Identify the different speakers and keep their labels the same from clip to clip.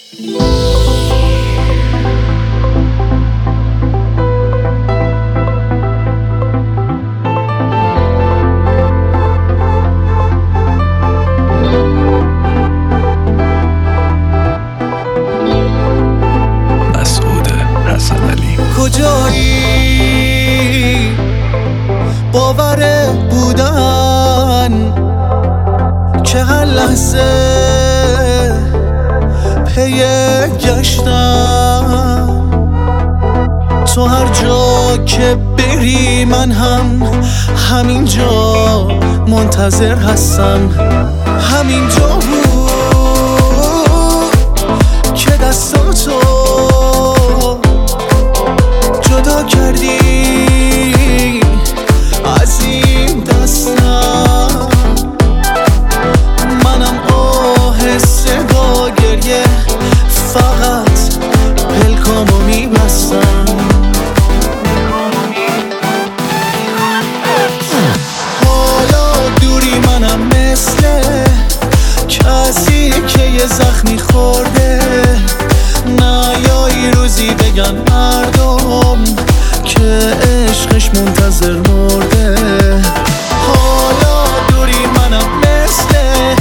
Speaker 1: کجایی باور بودن که هر لحظه پی گشتم، تو هر جا که بری من هم همینجا منتظر هستم. همینجا بود که دستاتو جدا کردی از این دستم، منم آهسته با گریه فقط پلکامو میبستم. حالا دوری منم مثل کسی که یه زخمی خورده، نیایی روزی بگن مردم که عشقش منتظر مرده. حالا دوری منم مثل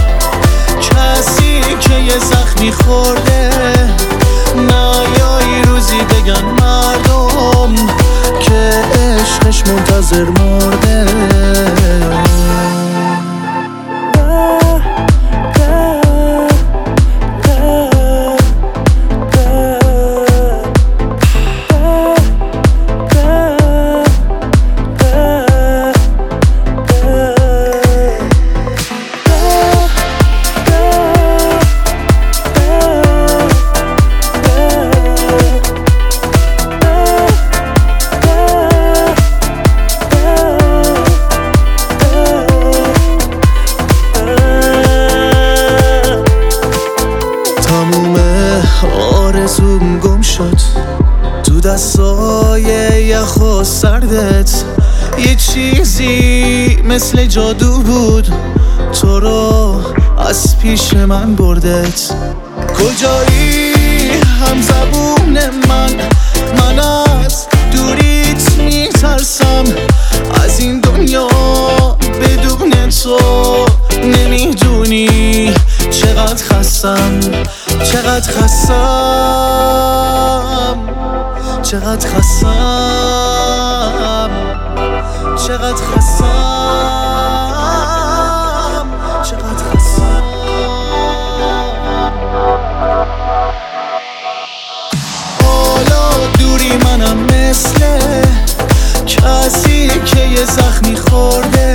Speaker 1: کسی که یه زخمی خورده، نیایی روزی بگن مردم که عشقش منتظر مرده. آرزوم گم شد تو دستای یخ و سردت، یه چیزی مثل جادو بود تو رو از پیش من بردت. کجایی هم زبون من از دوریت میترسم، از این دنیا بدون تو نمیدونی چقدر خستم، چقدر خستم، چقدر خستم، چقدر خستم، چقدر خستم. حالا دوری منم مثل کسی که یه زخمی خورده،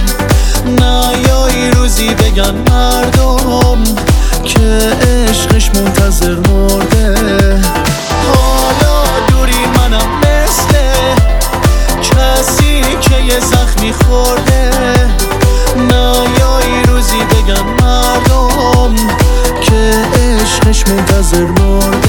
Speaker 1: نیایی روزی بگن مردم که عشقش منتظر مرده. حالا دوری منم مثل کسی که یه زخمی خورده، نیایی روزی بگن مردم که عشقش منتظر مرده.